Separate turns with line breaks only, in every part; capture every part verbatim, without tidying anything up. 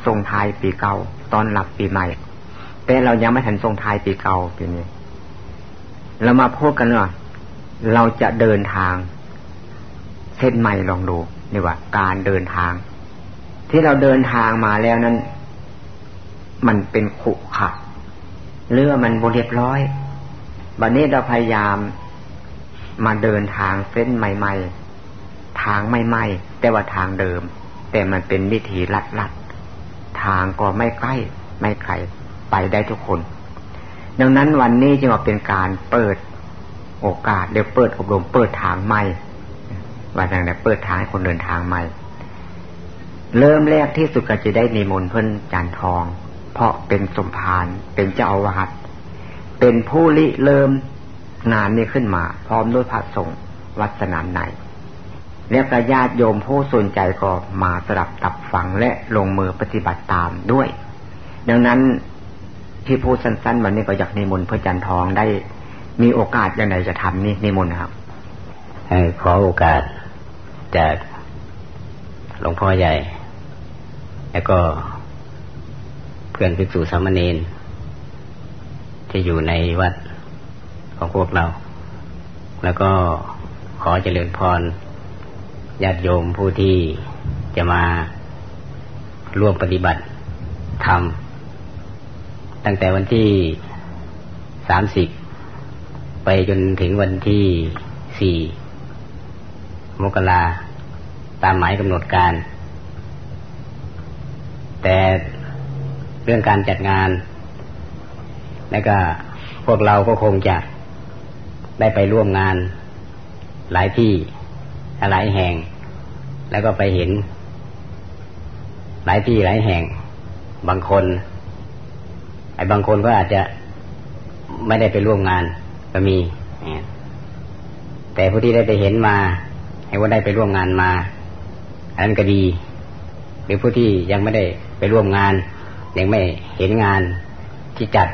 ส่งท้ายปีเก่าต้อนรับปีใหม่แต่เรายังไม่ทันส่งท้ายปีเก่าปีนี้เรามาพูดกันว่าเราจะเดินทางเส้นใหม่ลองดูนี่ว่าการเดินทางที่เราเดินทางมาแล้วนั้นมันเป็นขุขะเรือมันบ่เรียบร้อยบัดนี้เราพยายามมาเดินทางเส้นใหม่ๆทางใหม่ๆแต่ว่าทางเดิมแต่มันเป็นวิธีลัดๆทางก็ไม่ใกล้ไม่ไกลไปได้ทุกคนดังนั้นวันนี้จึงว่าเป็นการเปิดโอกาสเดี๋ยวเปิดอบรมเปิดทางใหม่ว่าอย่างไรเปิดทางให้คนเดินทางใหม่เริ่มแรกที่สุดก็จะได้นิมนต์เพิ่นจานทองเพราะเป็นสมภารเป็นเจ้าอาวาสเป็นผู้ริเริ่มงานนี้ขึ้นมาพร้อมด้วยพระสงฆ์วัดสนามในแล้วก็ญาติโยมผู้สนใจก็มาสดับตับฟังและลงมือปฏิบัติตามด้วยดังนั้นที่พูดสั้นๆวันนี้ก็อยากนิมนต์พระจันทองได้มีโอกาสอย่างไรจะทำนี่นิมนต์ครับ
ขอโอกาสจากหลวงพ่อใหญ่แล้วก็เพื่อนภิกษุสามเณรที่อยู่ในวัดของพวกเราแล้วก็ขอเจริญพรญาติโยมผู้ที่จะมาร่วมปฏิบัติธรรมตั้งแต่วันที่สามสิบไปจนถึงวันที่สี่มกราตามหมายกำหนดการแต่เรื่องการจัดงานแล้วก็พวกเราก็คงจะได้ไปร่วมงานหลายที่หลายแห่งแล้วก็ไปเห็นหลายที่หลายแห่งบางคนไอ้บางคนก็อาจจะไม่ได้ไปร่วมงานก็มีแต่ผู้ที่ได้ไปเห็นมาให้ว่าได้ไปร่วมงานมาอันนั้นก็ดีหรือผู้ที่ยังไม่ได้ไปร่วมงานยังไม่เห็นงานที่จัด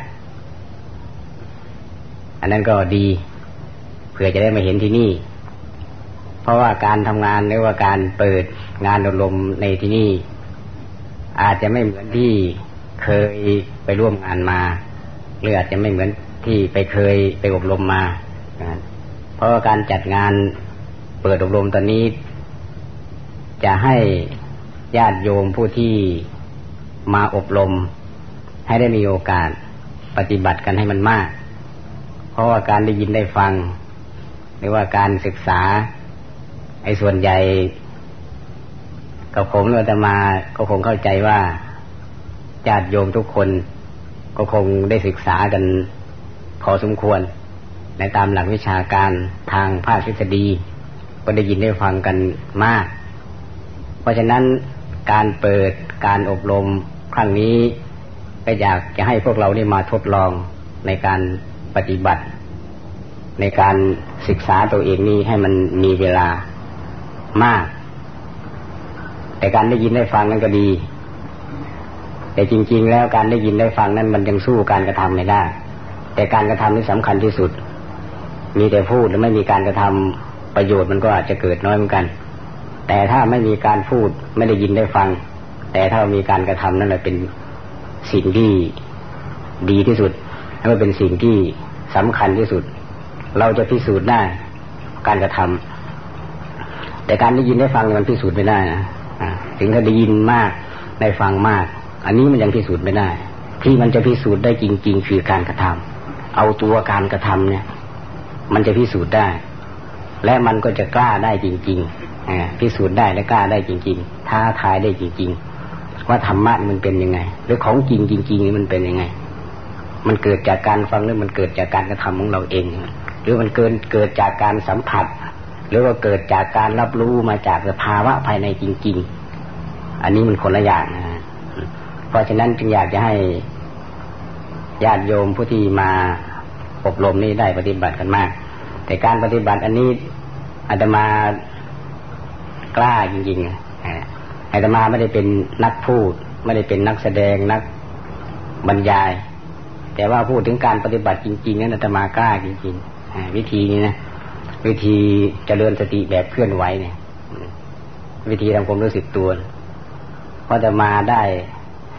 อันนั้นก็ดีเผื่อจะได้มาเห็นที่นี่เพราะว่าการทำงานหรือว่าการเปิดงานอบรมในที่นี่อาจจะไม่เหมือนที่เคยไปร่วมงานมาหรืออาจจะไม่เหมือนที่ไปเคยไปอบรมมาเพราะว่าการจัดงานเปิดอบรมตอนนี้จะให้ญาติโยมผู้ที่มาอบรมให้ได้มีโอกาสปฏิบัติกันให้มันมากเพราะว่าการได้ยินได้ฟังหรือว่าการศึกษาไอ้ส่วนใหญ่กับผมอาตมาก็คงเข้าใจว่าญาติโยมทุกคนก็คงได้ศึกษากันพอสมควรในตามหลักวิชาการทางภาคทฤษฎีก็ได้ยินได้ฟังกันมากเพราะฉะนั้นการเปิดการอบรมครั้งนี้ก็อยากจะให้พวกเราได้มาทดลองในการปฏิบัติในการศึกษาตัวเองนี้ให้มันมีเวลามากแต่การได้ยินได้ฟังนั้นก็ดีแต่จริงๆแล้วการได้ยินได้ฟังนั้นมันยังสู้การกระทำไม่ได้แต่การกระทำนี่สำคัญที่สุดมีแต่พูดแล้วไม่มีการกระทำประโยชน์มันก็อาจจะเกิดน้อยเหมือนกันแต่ถ้าไม่มีการพูดไม่ได้ยินได้ฟังแต่ถ้ามีการกระทำนั่นแหละเป็นสิ่งที่ดีที่สุดและมันเป็นสิ่งที่สำคัญที่สุดเราจะพิสูจน์ได้การกระทำแต่การได้ยินได้ฟังมันพิสูจน์ไม่ได้นะถึงถ้าได้ยินมากได้ฟังมากอันนี้มันยังพิสูจน์ไม่ได้ที่มันจะพิสูจน์ได้จริงๆคือการกระทำเอาตัวการกระทำเนี่ยมันจะพิสูจน์ได้และมันก็จะกล้าได้จริงๆพิสูจน์ได้และกล้าได้จริงๆท้าทายได้จริงๆว่าธรรมะมันเป็นยังไงหรือของจริงจริงๆมันเป็นยังไงมันเกิดจากการฟังหรือมันเกิดจากการกระทำของเราเองหรือมันเกิดเกิดจากการสัมผัสหรือว่าเกิดจากการรับรู้มาจากสภาวะภายในจริงๆอันนี้มันคนละอย่างนะเพราะฉะนั้นจึงอยากจะให้ญาติโยมผู้ที่มาอบรมนี้ได้ปฏิบัติกันมากแต่การปฏิบัติอันนี้อาตมากล้าจริงๆอาตมาไม่ได้เป็นนักพูดไม่ได้เป็นนักแสดงนักบรรยายแต่ว่าพูดถึงการปฏิบัติจริงๆนั้นอาตมากล้าจริงๆวิธีนี้นะวิธีเจริญสติแบบเคลื่อนไหวเนี่ยวิธีทำความรู้สึกตัวเพราะอาตมาได้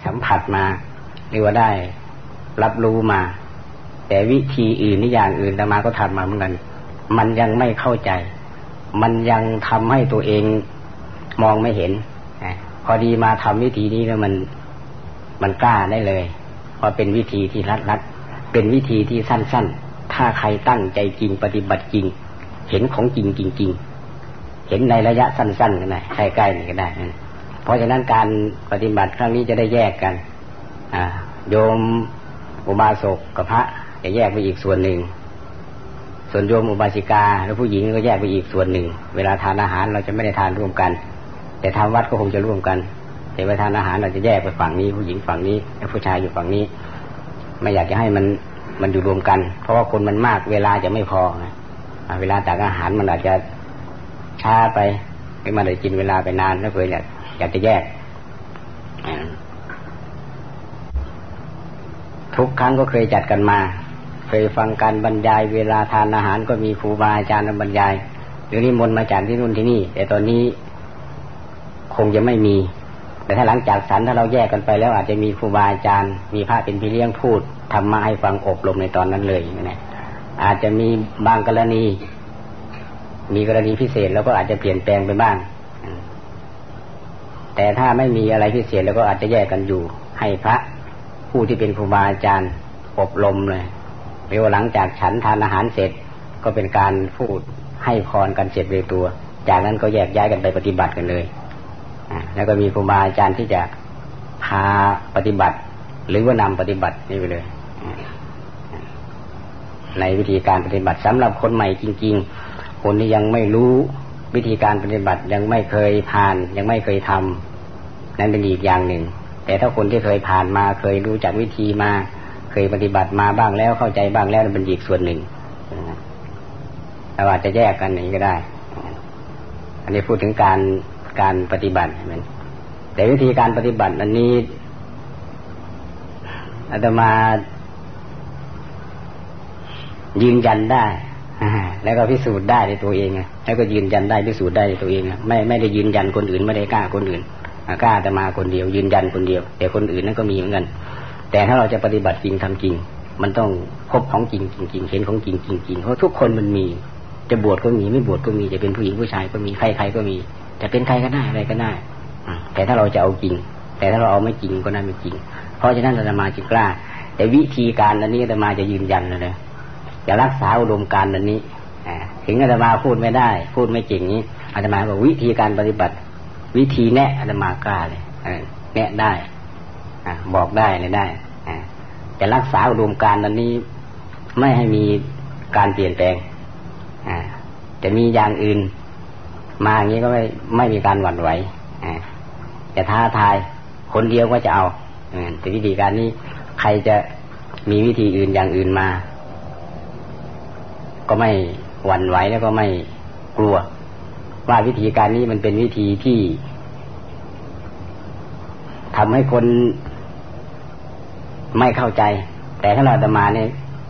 สัมผัสมาหรือว่าได้รับรู้มาแต่วิธีอื่นนี่อย่างอื่นอาตมาก็ทำมาเหมือนกันมันยังไม่เข้าใจมันยังทำให้ตัวเองมองไม่เห็นพอดีมาทำวิธีนี้แล้วมันมันกล้าได้เลยเพราะเป็นวิธีที่รัดๆเป็นวิธีที่สั้นๆถ้าใครตั้งใจจริงปฏิบัติจริงเห็นของจริงจริงๆเห็นในระยะสั้นๆก็ได้ใกล้ๆนี่ก็ได้เพราะฉะนั้นการปฏิบัติครั้งนี้จะได้แยกกันโยมอุบาสกกับพระจะแยกไปอีกส่วนหนึ่งส่วนโยมอุบาสิกาและผู้หญิงก็แยกไปอีกส่วนหนึ่งเวลาทานอาหารเราจะไม่ได้ทานร่วมกันแต่ทำวัดก็คงจะร่วมกันแต่เวลาทานอาหารเราจะแยกไปฝั่งนี้ผู้หญิงฝั่งนี้และผู้ชายอยู่ฝั่งนี้ไม่อยากจะให้มันมันอยู่รวมกันเพราะว่าคนมันมากเวลาจะไม่พอนะเวลาตักอาหารมันอาจจะช้าไปไม่มาได้กินเวลาไปนานแล้วเพื่ออยากอยากจะแยกทุกครั้งก็เคยจัดกันมาเคยฟังการบรรยายเวลาทานอาหารก็มีครูบาอาจารย์บรรยายหรือนิมนต์มาจากที่นู่นที่นี่แต่ตอนนี้คงจะไม่มีแต่ถ้าหลังจากฉันถ้าเราแยกกันไปแล้วอาจจะมีครูบาอาจารย์มีพระเป็นพี่เลี้ยงพูดธรรมะให้ฟังอบรมในตอนนั้นเลยนะอาจจะมีบางกรณีมีกรณีพิเศษแล้วก็อาจจะเปลี่ยนแปลงไปบ้างแต่ถ้าไม่มีอะไรพิเศษแล้วก็อาจจะแยกกันอยู่ให้พระผู้ที่เป็นครูบาอาจารย์อบรมเลยหรือว่าหลังจากฉันทานอาหารเสร็จก็เป็นการพูดให้พรกันเสร็จเลยตัวจากนั้นก็แยกย้ายกันไปปฏิบัติกันเลยแล้วก็มีครูบาอาจารย์ที่จะพาปฏิบัติหรือว่านำปฏิบัตินี่ไปเลยในวิธีการปฏิบัติสำหรับคนใหม่จริงๆคนที่ยังไม่รู้วิธีการปฏิบัติยังไม่เคยผ่านยังไม่เคยทำนั้นเป็นอีกอย่างหนึ่งแต่ถ้าคนที่เคยผ่านมาเคยรู้จักวิธีมาเคยปฏิบัติมาบ้างแล้วเข้าใจบ้างแล้วมันเป็นอีกส่วนหนึ่งเราอาจจะแยกกันอย่างนี้ก็ได้อันนี้พูดถึงการการปฏิบัติแต่วิธีการปฏิบัติอันนี้อาตมายืนยันได้แล้วก็พิสูจน์ได้ในตัวเองแล้วก็ยืนยันได้พิสูจน์ได้ในตัวเองไม่ไม่ได้ยืนยันคนอื่นไม่ได้กล้าคนอื่นกล้าอาตมาคนเดียวยืนยันคนเดียวแต่คนอื่นนั้นก็มีเหมือนกันแต่ถ้าเราจะปฏิบัติจริงทำจริงมันต้องพบของจริงจริงๆเห็นของจริงจริงๆเพราะทุกคนมันมีจะบวชก็มีไม่บวชก็มีจะเป็นผู้หญิงผู้ชายก็มีใครใครก็มีจะเป็นใครก็ได้อะไรก็ได้แต่ถ้าเราจะเอาจริงแต่ถ้าเราเอาไม่จริงก็น่าไม่จริงเพราะฉะนั้นอาตมาจึงกล้าแต่วิธีการอันนี้อาตมาจะยืนยันเลยจะรักษาอุดมการณ์อันนี้ถึงอาตมาพูดไม่ได้พูดไม่เก่งนี้อาตมาบอกวิธีการปฏิบัติวิธีแนะอาตมากล้าเลยแนะได้บอกได้เลยได้จะรักษาอุดมการณ์อันนี้ไม่ให้มีการเปลี่ยนแปลงจะมีอย่างอื่นมาอย่างนี้ก็ไม่ไม่มีการหวั่นไหวจะท้าทายคนเดียวก็จะเอาแต่วิธีการนี้ใครจะมีวิธีอื่นอย่างอื่นมาก็ไม่หวั่นไหวแล้วก็ไม่กลัวว่าวิธีการนี้มันเป็นวิธีที่ทำให้คนไม่เข้าใจแต่ถ้าเราอาตมาเนี่ย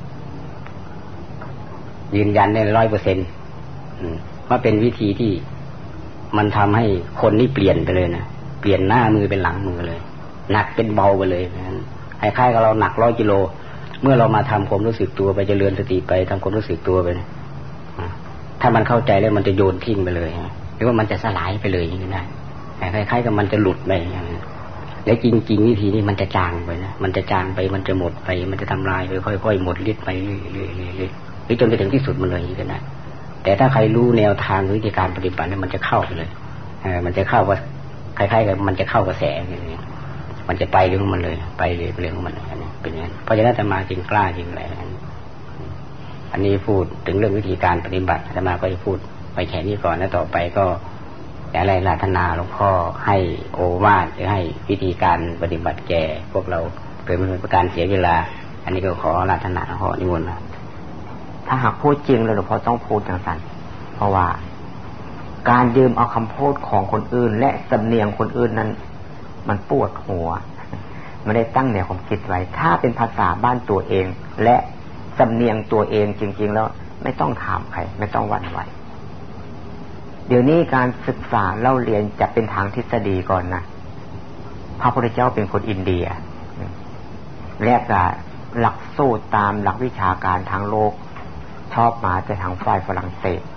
ยืนยันได้ร้อยเปอร์เซ็นต์ว่าเป็นวิธีที่มันทำให้คนนี่เปลี่ยนไปเลยนะเปลี่ยนหน้ามือเป็นหลังมือเลยหนักเป็นเบาไปเลยคล้ายๆกับเราหนักร้อยกิโลเมื่อเรามาทำความรู้สึกตัวไปเจริญสติไปทำความรู้สึกตัวไปถ้ามันเข้าใจแล้วมันจะโยนทิ้งไปเลยหรือว่ามันจะสลายไปเลยอย่างนี้ได้คล้ายๆกับมันจะหลุดไปอย่างนี้แล้วจริงๆวิธีนี้มันจะจางไปนะมันจะจางไปมันจะหมดไปมันจะทำลายไปค่อยๆหมดฤทธิ์ไปเรื่อยๆหรือจนไปถึงที่สุดมันเลยอย่างนี้ก็ได้แต่ถ้าใครรู้แนวทางวิธีการปฏิบัติเนี่ยมันจะเข้าไปเลยเออมันจะเข้าว่าคล้ายๆกับมันจะเข้ากระแสอย่างนี้มันจะไปเรื่องมันเลยไปเลยเรื่องของมันเป็นอย่างนั้นเพราะฉะนั้นอาตมาจึงกล้าจึงอะไรอันนี้พูดถึงเรื่องวิธีการปฏิบัติอาตมาก็จะพูดไปแค่นี้ก่อนแล้วต่อไปก็อะไรราธนาหลวงพ่อให้โอวาทหรือให้วิธีการปฏิบัติแก่พวกเราเกิดไม่เป็นการเสียเวลาอันนี้ก็ขอราธนาขอนิมนต์นะ
ถ้าหากพูดจริงเลยหลวงพ่อต้องพูดอย่างนั้นเพราะว่าการยืมเอาคำพูดของคนอื่นและสำเนียงคนอื่นนั้นมันปวดหัวไม่ได้ตั้งแนวความคิดไว้ถ้าเป็นภาษาบ้านตัวเองและสำเนียงตัวเองจริงๆแล้วไม่ต้องถามใครไม่ต้องหวั่นไหวเดี๋ยวนี้การศึกษาเล่าเรียนจะเป็นทางทฤษฎีก่อนนะพระพุทธเจ้าเป็นคนอินเดียแรกก็หลักสูตรตามหลักวิชาการทางโลกชอบมาแต่ทางฝ่ายฝรั่งเศส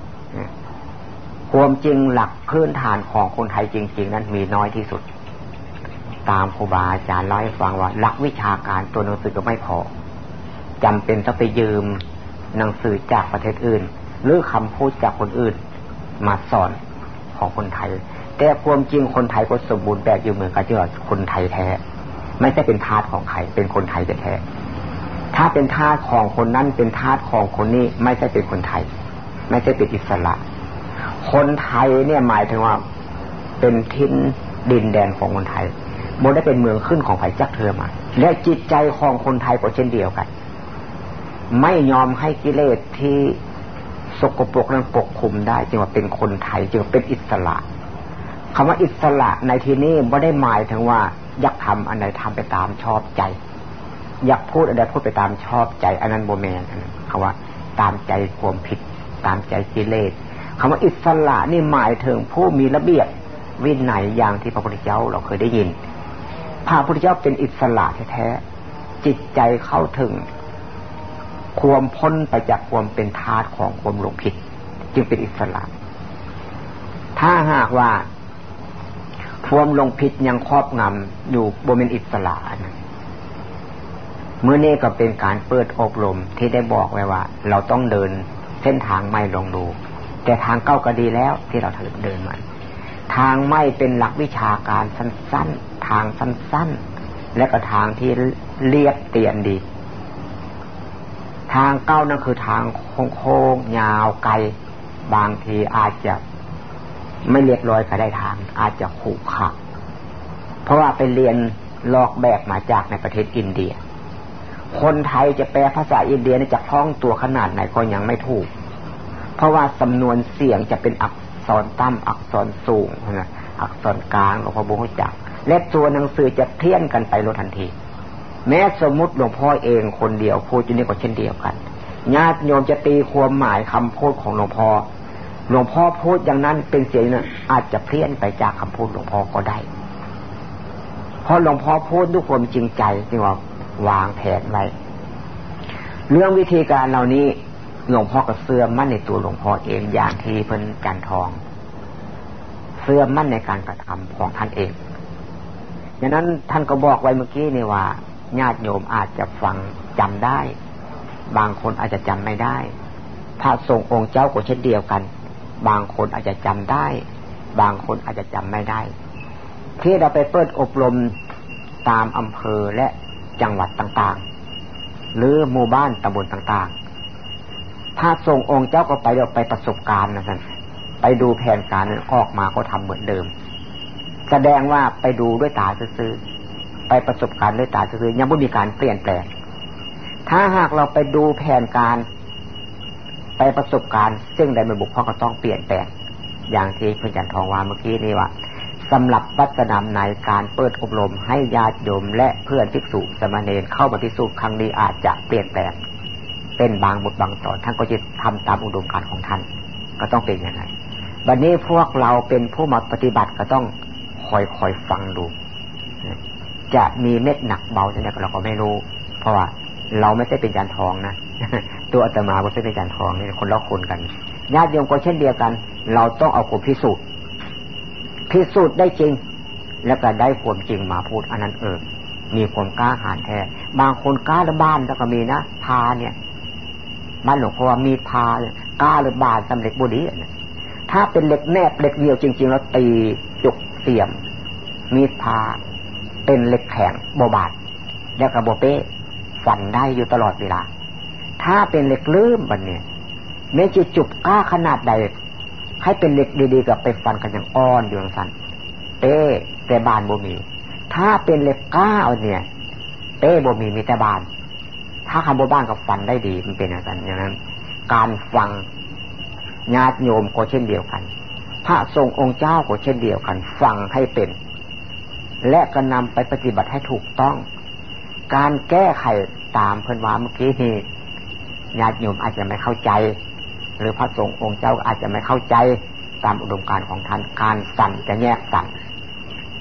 ความจริงหลักพื้นฐานของคนไทยจริงๆนั้นมีน้อยที่สุดตามครูบาอาจารย์เล่าให้ฟังว่าหลักวิชาการตัวหนังสือก็ไม่พอจำเป็นต้องไปยืมหนังสือจากประเทศอื่นหรือคำพูดจากคนอื่นมาสอนของคนไทยแต่ความจริงคนไทยก็สมบูรณ์แบบอยู่เหมือนกันที่ว่าคนไทยแท้ไม่ใช่เป็นทาสของใครเป็นคนไทยแท้ถ้าเป็นทาสของคนนั้นเป็นทาสของคนนี้ไม่ใช่เป็นคนไทยไม่ใช่เป็นอิสระคนไทยเนี่ยหมายถึงว่าเป็นทินดินแดนของคนไทยบ่ได้เป็นเมืองขึ้นของไผจักเทื่อมาและจิตใจของคนไทยก็เช่นเดียวกันไม่ยอมให้กิเลสที่สกปรกนั้นปกคลุมได้จึงว่าเป็นคนไทยจึงเป็นอิสระคำว่าอิสระในที่นี้ไม่ได้หมายถึงว่าอยากทำอันใดทำไปตามชอบใจอยากพูดอันใดพูดไปตามชอบใจอันนั้นโบแมนคำว่าตามใจความผิดตามใจกิเลสคำว่าอิสระนี่หมายถึงผู้มีระเบียบวินัยอย่างที่พระพุทธเจ้าเราเคยได้ยินพระพุทธเจ้าเป็นอิสระแท้ๆจิตใจเข้าถึงความพ้นไปจากความเป็นทาสของความหลงผิดจึงเป็นอิสระถ้าหากว่าความหลงผิดยังครอบงำอยู่บ่เป็นอิสระนะเมื่อนี้ก็เป็นการเปิดอบรมที่ได้บอกไว้ว่าเราต้องเดินเส้นทางไม่ลองดูแต่ทางเก้าก็ดีแล้วที่เราเดินมาทางไม่เป็นหลักวิชาการสั้นๆทางสั้นๆและก็ทางที่เรียบเตียนดีทางเก้านั่นคือทางโค้งๆยาวไกลบางทีอาจจะไม่เรียบร้อยก็ได้ทางอาจจะขรุขระเพราะว่าไปเรียนลอกแบบมาจากในประเทศอินเดียคนไทยจะแปลภาษาอินเดียจะคล่องตัวขนาดไหนก็ยังไม่ถูกเพราะว่าสำนวนเสียงจะเป็นอักษรต่ำอักษรสูงนะอักษรกลางหลวงพ่อบุญจักและตัวหนังสือจะเพี้ยนกันไปโดยทันทีแม้สมมุติหลวงพ่อเองคนเดียวพูดอยู่นี่ก็เช่นเดียวกันญาติโยมจะตีความหมายคำพูดของหลวงพ่อหลวงพ่อพูดอย่างนั้นเป็นเสียงนั้นอาจจะเพี้ยนไปจากคำพูดหลวงพ่อก็ได้เพราะหลวงพ่อพูดด้วยความจริงใจที่ว่าวางแผนไว้เรื่องวิธีการเหล่านี้หลวงพ่อก็เสื่อมมั่นในตัวหลวงพ่อเองอย่างที่เพิ่นจันทองเสื่อมมั่นในการกระทำของท่านเองดังนั้นท่านก็บอกไว้เมื่อกี้นี่ว่าญาติโยมอาจจะฟังจำได้บางคนอาจจะจำไม่ได้พระสงฆ์องค์เจ้าก็เช่นเดียวกันบางคนอาจจะจำได้บางคนอาจจะจำไม่ได้ที่เราไปเปิดอบรมตามอำเภอและจังหวัดต่างๆหรือหมู่บ้านตำบลต่างๆพระสงฆ์องค์เจ้าก็ไปเดี๋ยวไปประสบการณ์นะท่านไปดูแผนการนั้นออกมาก็ทำเหมือนเดิมแสดงว่าไปดูด้วยตาซื่อๆไปประสบการณ์ด้วยตาซื่อๆยังไม่มีการเปลี่ยนแปลงถ้าหากเราไปดูแผนการไปประสบการณ์ซึ่งใดไม่บุกเพราะก็ต้องเปลี่ยนแปลงอย่างที่เพื่อนจันทองว่าเมื่อกี้นี่ว่าสำหรับวัฒนธรรมในการเปิดอบรมให้ญาติโยมและเพื่อนภิกษุสามเณรเข้ามาพิสูจน์ครั้งนี้อาจจะเปลี่ยนแปลงเป็นบางบทบางตอนท่านก็จะทำตามอุดมการณ์ของท่านก็ต้องเป็นอย่างไรวันนี้พวกเราเป็นผู้มาปฏิบัติก็ต้องคอยคอยฟังดูจะมีเม็ดหนักเบาจะไหนเราก็ไม่รู้เพราะว่าเราไม่ใช่เป็นจานทองนะ ตัวอาตมาไม่ใช่เป็นจานทองนี่คนละคนกันญาติโยมก็เช่นเดียวกันเราต้องเอาความพิสูจน์พิสูจน์ได้จริงแล้วก็ได้ความจริงมาพูดอันนั้นเออมีความกล้าหาญแท้บางคนกล้าละบ้านแล้วก็มีนะพาเนี่ยบ้านหลวงพ่อมีพากล้าหรือบาดสำเร็จบุรีถ้าเป็นเหล็กแนบเหล็กเดียวจริงๆแล้วตีจุกเสียมมีพาเป็นเหล็กแข็งโบบาดแล้วก็โบเป้ฟันได้อยู่ตลอดเวลาถ้าเป็นเหล็กลื่นบัดเนี่ยไม่จะจุบกล้าขนาดใดให้เป็นเหล็กดีๆกับไปฟันกันอย่างอ่อนอยู่อย่างสั้นเป้แต่บานโบมีถ้าเป็นเหล็กกล้าเนี่ยเป้โบมีมีแต่บานถ้าคำโบบ้านกับฟันได้ดีมันเป็นอย่างนั้นอย่างนั้นการฟังญาติโยมก็เช่นเดียวกันพระสงฆ์องค์เจ้าก็เช่นเดียวกันฟังให้เป็นและก็นำไปปฏิบัติให้ถูกต้องการแก้ไขตามเพิ่นว่าเมื่อกี้นี้ญาติโยมอาจจะไม่เข้าใจหรือพระสงฆ์องค์เจ้าอาจจะไม่เข้าใจตามอุดมการณ์ของท่านการสั่นจะแยกสั่น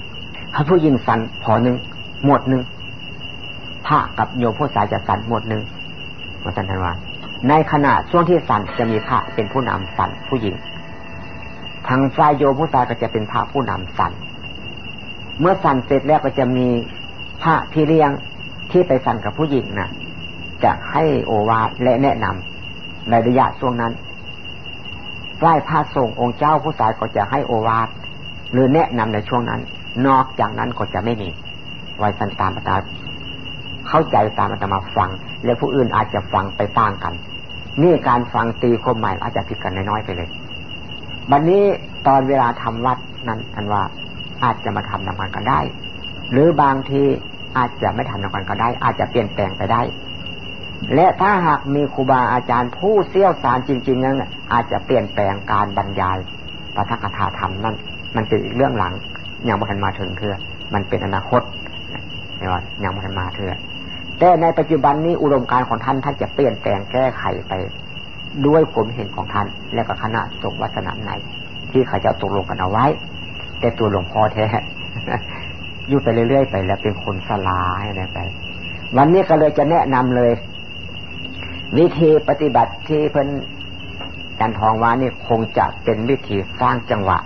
ถ้าผู้หญิงสั่นพอหนึ่งหมดหนึ่งพระกับโยมผู้ชายจะสั่นหมดหนึ่งมาสั่นทันว่าในขณะช่วงที่สั่นจะมีพระเป็นผู้นำสั่นผู้หญิงทางฝ่ายโยมผู้ชายก็จะเป็นพระผู้นำสั่นเมื่อสั่นเสร็จแล้วก็จะมีพระพี่เลี้ยงที่ไปสั่นกับผู้หญิงนะจะให้โอวาทและแนะนำในระยะช่วงนั้นฝ่ายพระสงฆ์องค์เจ้าผู้ชายก็จะให้โอวาทหรือแนะนำในช่วงนั้นนอกจากนั้นก็จะไม่มีไว้สั่นตามอาตมาเข้าใจตามอาตมาฟังและผู้อื่นอาจจะฟังไปต่างกันนี่การฟังตีความหมายอาจจะผิดกันน้อยๆไปเลยบัดนี้ตอนเวลาทำวัดนั้นอันว่าอาจจะมาทำนำกันก็ได้หรือบางทีอาจจะไม่ทำนำกันก็ได้อาจจะเปลี่ยนแปลงไปได้และถ้าหากมีครูบาอาจารย์ผู้เชี่ยวชาญจริงๆนั้นอาจจะเปลี่ยนแปลงการบรรยายปาฐกถาธรรมนั่นมันเป็นอีกเรื่องหลังยังไม่ทันมาถึงคือมันเป็นอนาคตนี่ว่ายังไม่ทันมาเถอะแต่ในปัจจุบันนี้อุดมการณ์ของท่านท่านจะเปลี่ยนแปลงแก้ไขไปด้วยความเห็นของท่านและก็คณะสงฆ์วัฒนธรรมไหนที่เขาจะตกลงกันเอาไว้แต่ตัวหลวงพ่อแท้ อยู่ไปเรื่อยๆไปแล้วเป็นคนสลายอะไรไปวันนี้ก็เลยจะแนะนำเลยวิธีปฏิบัติที่เพิ่นจันทองว่านี่คงจะเป็นวิธีสร้างจังหวะ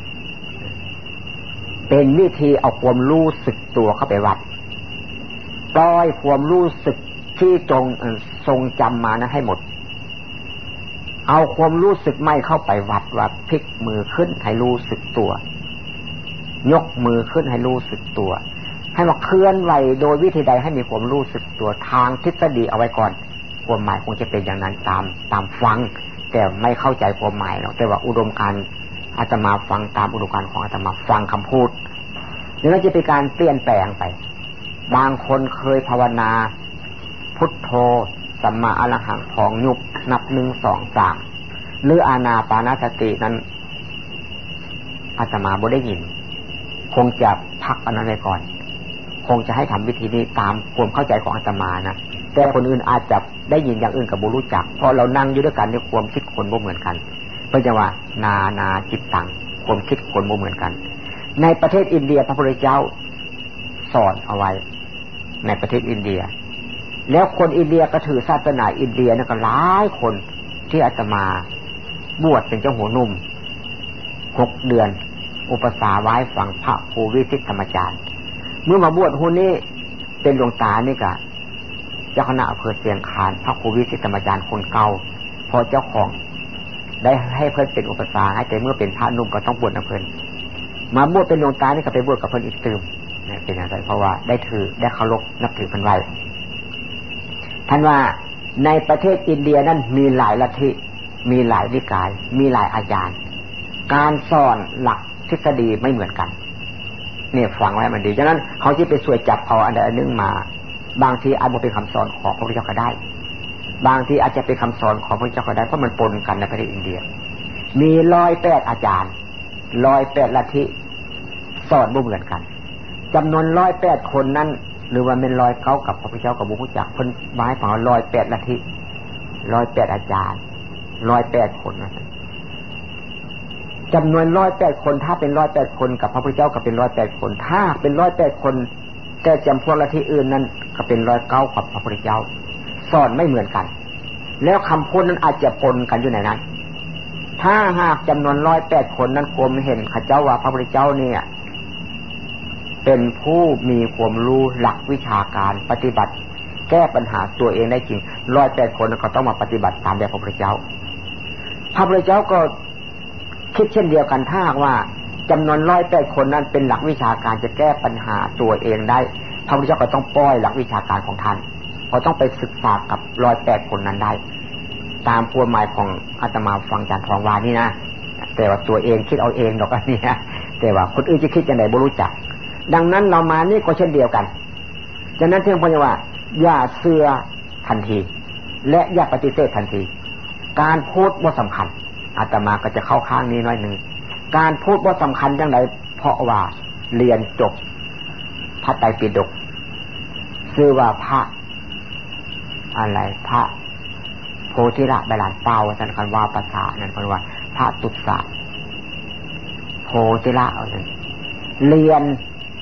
เป็นวิธีเอาความรู้สึกตัวเข้าไปวัดปล่อยความรู้สึกที่จงทรงจำมานะให้หมดเอาความรู้สึกไม่เข้าไปวัดว่าพลิกมือขึ้นให้รู้สึกตัวยกมือขึ้นให้รู้สึกตัวให้มาเคลื่อนไหวโดยวิธีใดให้มีความรู้สึกตัวทางทฤษฎีเอาไว้ก่อนความหมายคงจะเป็นอย่างนั้นตามตามฟังแต่ไม่เข้าใจความหมายหรอกแต่ว่าอุดมการณ์อาตมาฟังตามอุดมการณ์ของอาตมาฟังคำพูดนี่ก็จะเป็นการเปลี่ยนแปลงไปบางคนเคยภาวนาพุทโธสัมมาอรหังของยุบนับหนึ่งสองสามหรืออานาปานสตินั้นอาตมาบ่ได้ยินคงจะพักอันนั้นไว้ก่อนคงจะให้ทำวิธีนี้ตามความเข้าใจของอาตมานะแต่คนอื่นอาจจะได้ยินอย่างอื่นกับบ่รู้จักเพราะเรานั่งอยู่ด้วยกันในความคิดคนบ่เหมือนกันเพราะจะว่านานาจิตตังความคิดคนบ่เหมือนกันในประเทศอินเดียพระพุทธเจ้าสอนเอาไว้ในประเทศอินเดียแล้วคนอินเดียก็ถือศาสนาอินเดียนั่นก็หลายคนที่อาตมาบวชเป็นเจ้าหัวหนุ่มหกเดือนอุปสาไว้ฟังพระภูวิสิทธิธรรมจารย์เมื่อมาบวชคนนี้เป็นหลวงตานี่ก็เจ้าคณะอำเภอเสียงคานพระภูวิสิทธิธรรมจารย์คนเก่าพอเจ้าของได้ให้เพิ่นเป็นอุปสาให้แต่เมื่อเป็นพระหนุ่มก็ต้องบวชกับเพิ่นมาบวชเป็นหลวงตานี่ก็ไปบวชกับเพิ่นอีกตื่มเป็นอย่างไรเพราะว่าได้ถือได้เคารพนับถือเพิ่นไว้ท่านว่าในประเทศอินเดียนั้นมีหลายลัทธิมีหลายนิกายมีหลายอาจารย์การสอนหลักทฤษฎีไม่เหมือนกันเนี่ยฟังไว้มันดีฉะนั้นเขาที่ไปสวยจับเอาอันใดอันหนึ่งมาบางทีอาจจะเป็นคำสอนของพระพุทธเจ้าก็ได้บางทีอาจจะเป็นคำสอนของพระพุทธเจ้าก็ได้เพราะมันปนกันในประเทศอินเดียมีร้อยแปดอาจารย์ร้อยแปดลัทธิสอนบ่เหมือนกันจำนวนร้อยแปดคนนั้นหรือว่าเป็นร้อยเก้ากับพระพุทธเจ้ากับบุคคลจักคนหมายของร้อยแปดลัทธิร้อยแปดอาจารย์ร้อยแปดคนนะจำนวนร้อยแปดคนถ้าเป็นร้อยแปดคนกับพระพุทธเจ้าก็เป็นร้อยแปดคนถ้าเป็นร้อยแปดคนแต่จำพวกลัทธิอื่นนั้นก็เป็นร้อยเก้ากับพระพุทธเจ้าสอนไม่เหมือนกันแล้วคำพูดนั้นอาจจะปนกันอยู่ในนั้นถ้าหากจำนวนร้อยแปดคนนั้นความเห็นข้าเจ้าว่าพระพุทธเจ้าเนี่ยเป็นผู้มีความรู้หลักวิชาการปฏิบัติแก้ปัญหาตัวเองได้จริงร้อยแปดคนก็ต้องมาปฏิบัติตามแบบพระพุทธเจ้าพระพุทธเจ้าก็คิดเช่นเดียวกันถ้าว่าจำนวนร้อยแปดคนนั้นเป็นหลักวิชาการจะแก้ปัญหาตัวเองได้พระพุทธเจ้าก็ต้องปล่อยหลักวิชาการของท่านเพราะต้องไปศึกษากับร้อยแปดคนนั้นได้ตามความหมายของอาตมาฟังอาจารย์ทองวานี่นะแต่ว่าตัวเองคิดเอาเองดอกอันนี้แต่ว่าคนอื่นจะคิดอย่างไรไม่รู้จักดังนั้นเรามานี่ก็เช่นเดียวกันฉะนั้นเพียงพอว่าอย่าเชื่อทันทีและอย่าปฏิเสธทันทีการพูดว่าสำคัญอาตมาก็จะเข้าข้างนี้น้อยหนึ่งการพูดว่าสำคัญอย่างไรเพราะว่าเรียนจบพระไตรปิฎกชื่อว่าพระอะไรพระโพธิละบาลานเป้าสันคันว่าภาษานั่นเป็นว่าพระตุสสะโพธิละเอานั้นเรียน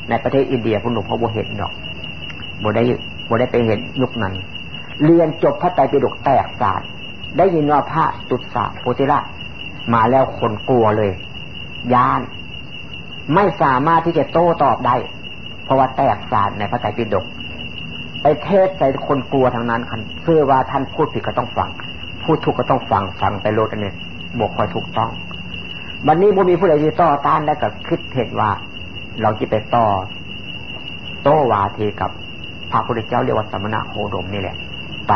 ในประเทศอินเดียพวกหนุ่มเขาบ่เห็นดอกบ่ได้บ่ได้ไปเห็นยุคนั้นเรียนจบพระไตรปิฎกแตกสารได้ยินว่าพระตุสสะโพธิละมาแล้วคนกลัวเลยย่านไม่สามารถที่จะโต้ตอบได้เพราะว่าแตกสารในพระไตรปิฎกไปเทศใส่คนกลัวทั้งนั้นคันเชื่อว่าท่านพูดผิดก็ต้องฟังพูดถูกก็ต้องฟังฟังไปโลดอันนี้บ่ค่อยถูกต้องวันนี้บ่มีผู้ใดที่ต่อต้านได้ก็คิดเห็นว่าเราจะไปต่อโต้วาทีกับพระพุทธเจ้าเรียกว่าสมณะโคดมนี่แหละไป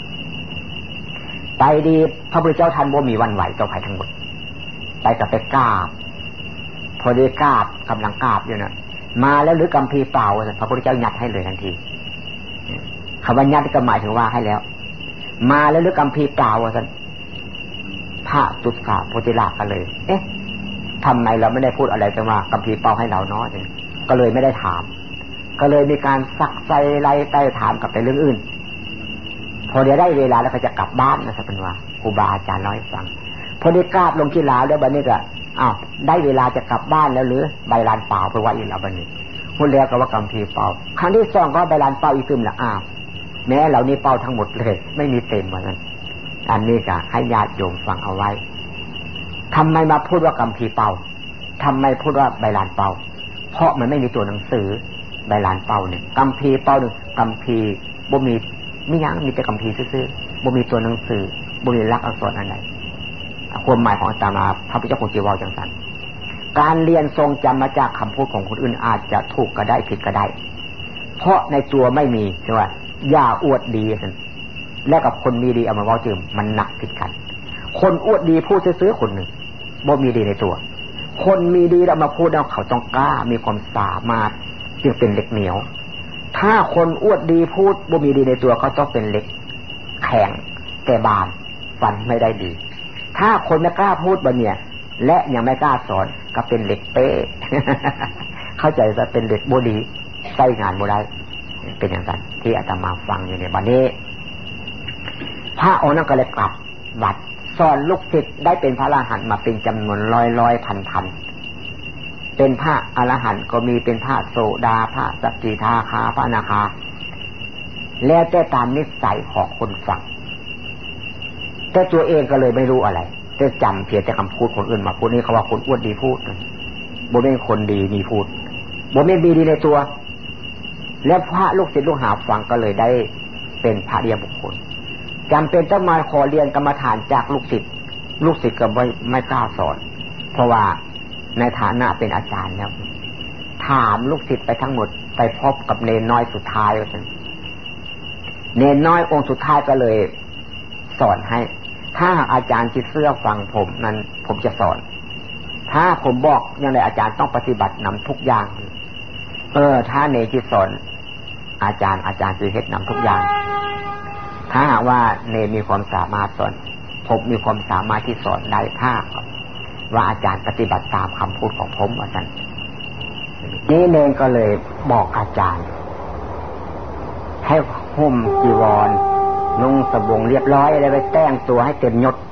ไปดีพระพุทธเจ้าท่านบ่มีวันไหวต่อภัยทั้งหมดไปกับไปกราบพอได้กราบกำลังกราบอยู่นะมาแล้วหรือกัมพีเปล่าพระพุทธเจ้ายัดให้เลยทันทีคำว่ายัดก็หมายถึงว่าให้แล้วมาแล้วหรือกัมพีเปล่าว่าท่านพระตุสสะโพธิละกันเลยเอ๊ะทำไมเราไม่ได้พูดอะไรแต่ว่ากัมพีเปล่าให้เราเนาะก็เลยไม่ได้ถามก็เลยมีการซักไซไล่ใต้ถามกับไปเรื่องอื่นพอเดี๋ยวได้เวลาแล้วก็จะกลับบ้านนะสักเป็นว่าครูบาอาจารย์เล่าให้ฟังพอได้กราบลงที่ลาวแล้วบัดนี้ก็อ้าวได้เวลาจะกลับบ้านแล้วหรือใบลานเปล่าไปว่าอีกแล้วบัดนี้พูดแล้วก็ว่ากัมพีเปล่าครั้งที่สองก็ใบลานเปล่าอีกตึมละอ้าวแม้เหล่านี้เปล่าทั้งหมดเลยไม่มีเต็มเหมือนกันอันนี้ก็ให้ญาติโยมฟังเอาไว้ทำไมมาพูดว่ากัมพีเปล่าทำไมพูดว่าใบลานเปล่าเพราะมันไม่มีตัวหนังสือใบลานเปล่าเนี่ยกัมพีเปล่าหนึ่งกัมพีบ่มีไม่ยังมีแต่กัมพีซื่อๆบ่มีตัวหนังสือบ่มีลักษณ์อักษรอันใดความหมายของอาตมาพระพุทธเจ้าคงจะว่าจังซั่นการเรียนทรงจำมาจากคำพูดของคนอื่นอาจจะถูกก็ได้ผิดก็ได้เพราะในตัวไม่มีใช่ไหมอย่าอวดดีซั่นแล้วกับคนมีดีเอามาเว้าจืมมันหนักผิดกันคนอวดดีพูดซื่อๆคนหนึ่งบ่มีดีในตัวคนมีดีแล้วมาพูดแล้วเขาต้องกล้ามีความสามารถจึงเป็นเหล็กเหนียวถ้าคนอวดดีพูดบ่มีดีในตัวเขาต้องเป็นเหล็กแข็งแต่บางฟันไม่ได้ดีถ้าคนไม่กล้าพูดบ่เนี่ยและยังไม่กล้าสอนก็เป็นเหล็กเป๊ะ เข้าใจว่าเป็นเหล็กบ่ดีใช้งานบ่ได้เป็นอย่างนั้นที่อาตมาฟังอยู่ในบัดนี้พระองค์นั้นก็เลยกลับวัดสอนลูกศิษย์ได้เป็นพระอรหันต์มาเป็นจำนวนร้อยๆพันๆเป็นพระอรหันต์ก็มีเป็นพระโสดาพระสกิทาคาพระอนาคาแล้วแต่ตามนิสัยของคนฟังแต่ตัวเองก็เลยไม่รู้อะไรแต่จำเพียงแต่คำพูดคนอื่นมาพูดนี่เขาว่าคนอวดดีพูดบ่เป็นคนดีมีพูดบ่เป็นดีดีในตัวแล้วพระลูกศิษย์ลูกหาฟังก็เลยได้เป็นพระเดียบุคคลจำเป็นต้องมาขอเรียนกรรมฐานจากลูกศิษย์ลูกศิษย์ก็ไม่ไม่กล้าสอนเพราะว่าในฐานะเป็นอาจารย์แล้วถามลูกศิษย์ไปทั้งหมดไปพบกับเนนน้อยสุดท้ายว่าซั่นเนนน้อยองค์สุดท้ายก็เลยสอนให้ถ้าอาจารย์จิตเสื้อฟังผมนั้นผมจะสอนถ้าผมบอกอย่างไรอาจารย์ต้องปฏิบัตินำทุกอย่างเออถ้าเนจิตสอนอาจารย์อาจารย์จะเฮ็ดนำทุกอย่างถ้าหากว่าเนมีความสามารถสอนผมมีความสามารถที่สอนได้ถ้าว่าอาจารย์ปฏิบัติตามคำพูดของผมว่าซั่นนี่เนก็เลยบอกอาจารย์ให้ห่มจีวรนุ่งสบงเรียบร้อยอะไรไปแต่งตัวให้เต็มยศ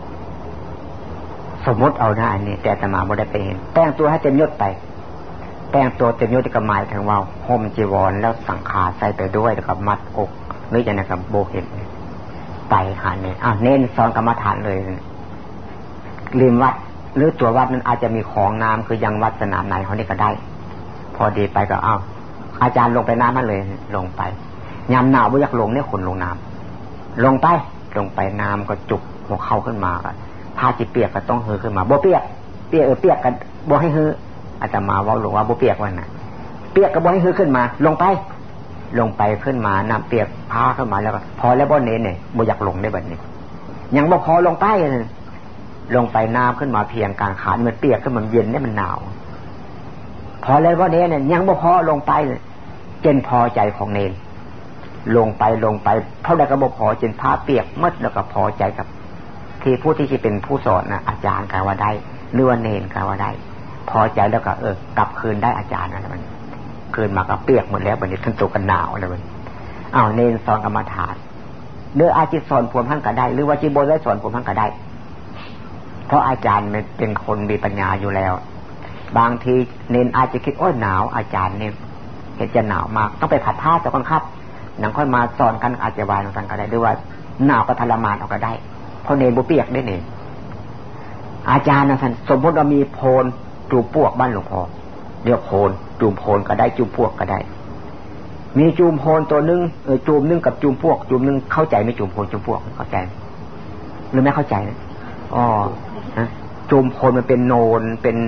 สมมติเอาได้นี่แต่อาตมาบ่ได้ไปเห็นแต่งตัวให้เต็มยศไปแต่งตัวเต็มยศก็หมายถึงว่าห่มจีวรแล้วสังฆาใส่ไปด้วยแล้วก็มัดอกนี่จะนะครับโบเห็นไปหาเน้นอ้าวเน้นสอนกรรมฐานเลยริมวัดหรือตัววัดนั้นอาจจะมีของน้ำคือยังวัดสนามไหนเขานี่ก็ได้พอดีไปก็อ้าวอาจารย์ลงไปน้ำมาเลยลงไปยามหนาวบ่อยากลงเนี่ยคนลงน้ำลงไปลงไปน้ำก็จุกหัวเข่าขึ้นมาก็ผ้าจีเปียกก็ต้องเฮือขึ้นมาบ่เปียกเปียกเออเปียกกันบ่ให้เฮืออาจจะมาว่าหลวงว่าบ่เปียกวันน่ะเปียกก็บ่ให้เฮือขึ้นมาลงไปลงไปขึ้นมาน้ำเปียกพาขึ้นมาแล้วก็พอแล้วบ่เน้นเนี่ยบ่อยากลงได้บัดนี้ยังบ่พอลงไปลงไปน้ำขึ้นมาเพียงกลางขามันเปียกขึ้นมันเย็นเนี่ยมันหนาวพอแล้วบ่เน้นเนี่ยยังบ่พอลงไปเจนพอใจของเน้นลงไปลงไปเท่าใดก็บ่พอจนผ้าเปียกหมดแล้วก็พอใจกับที่ผู้ที่จะเป็นผู้สอนนะอาจารย์กล่าวว่าได้หรือว่าเนรกล่าวว่าได้พอใจแล้วก็เออกลับคืนได้อาจารย์นั่นมันคืนมาก็เปียกหมดแล้วบัดนี้ทั้งตัวกันหนาวแล้วมันอ้าวเนรสอนกรรมฐานหรืออาจิตสอนผมท่านก็ได้หรือว่าจิโบได้สอนผมท่านก็ได้เพราะอาจารย์เป็นคนมีปัญญาอยู่แล้วบางทีเน้นอาจจะคิดโอ้ยหนาวอาจารย์เนี่ยเห็นจะหนาวมากต้องไปผัดผ้าจะก่อนครับหนังค่อยมาสอนกันอาจจะวายลงกันก็ได้ด้วยว่าหนาวก็ทรมานเอาก็ได้เพราะเน้นบุเปียกได้เน้นอาจารย์นะท่านสมมติว่ามีโพนจูบพวกบ้านหลวงพ่อเรียกโพนจูบโพนก็ได้จูบพวกก็ได้มีจูบโพนตัวนึงเออจูบนึงกับจูบพวกจูบนึงเข้าใจไหมจูบโพนจูบพวกเข้าใจหรือไม่เข้าใจนะอ๋อฮะจูบโพนมันเป็นโนนเป็น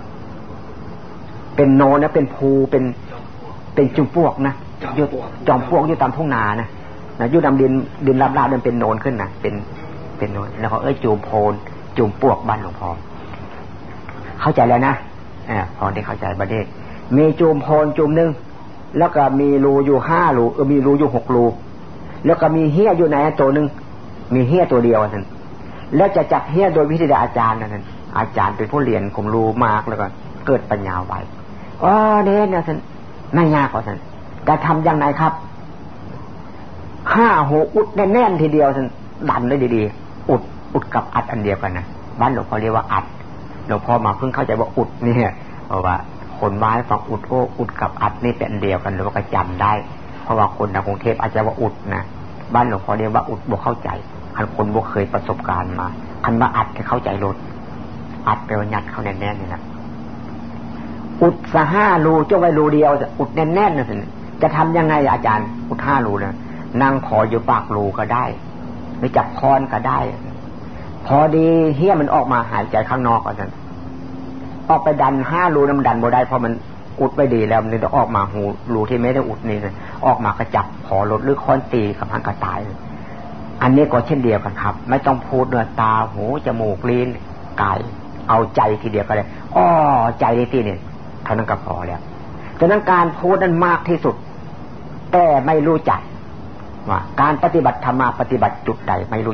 เป็นโนนนะเป็นภูเป็นเป็นจูบพวกนะอยู่จอมพวกอยู่ตามทุ่งนานะนะอยู่ดำดินดินราบๆมันเป็นโนนขึ้นนะเป็นเป็นโนนแล้วเขาเอ้ยจูบโพนจูบพวกบ้านหลวงพ่อเข้าใจแล้วนะเออพอได้เข้าใจประเด็นมีจูบโพนจูบนึงแล้วก็มีรูอยู่ห้ารูเออมีรูอยู่หกรูแล้วก็มีเหี้ยอยู่ไหนตัวนึงมีเหี้ยตัวเดียวท่านแล้วจะจับเหี้ยโดยวิธีใดอาจารย์นั่นอาจารย์เป็นผู้เรียนคงรู้มากแล้วก็เกิดปัญญาไวอ๋อเด่นนะท่านไม่ยากกว่าท่านจะทำอย่างไรครับห้าหัวอุดแน่นๆทีเดียวท่านดันได้ดีๆอุดอุดกับอัดอันเดียวกันนะบ้านหลวงพ่อเรียกว่าอัดหลวงพ่อมาเพิ่งเข้าใจว่าอุดนี่เพราะว่าคนไม้ฟังอุดโอ้อุดกับอัดนี่เป็นอันเดียวกันหรือว่าก็จำได้เพราะว่าคนในกรุงเทพอาจจะว่าอุดนะบ้านหลวงพ่อเรียกว่าอุดบ่เข้าใจคันคนบ่เคยประสบการณ์มาคันว่าอัดก็เข้าใจลดอัดไปว่ายัดเข้าแน่นๆนี่นะอุดซะห้ารูจ้องไว้รูเดียวจะอุดแน่นๆนะสิจะทำยังไงอาจารย์อุดห้ารูนะนั่งขออยู่ปากรูก็ได้ไม่จับคอนก็ได้พอดีเหี้ยมันออกมาหายใจข้างนอกอาจารย์ออกไปดันห้ารูน้ำดันบ่ได้เพราะมันอุดไปดีแล้วมันจะออกมาหูรูที่ไม่ได้อุดนี่เลยออกมากระจับขอลดหรือค้อนตีกับพังกระตายอันนี้ก็เช่นเดียวกันครับไม่ต้องพูดเนื้อตาหูจมูกลิ้นกายเอาใจทีเดียวก็ได้อ้อใจในที่นี่เท่านั้นก็พอแล้วฉะนั้นการพูดนั้นมากที่สุดแต่ไม่รู้จักว่าการปฏิบัติธรรมะปฏิบัติจุดใดไม่รู้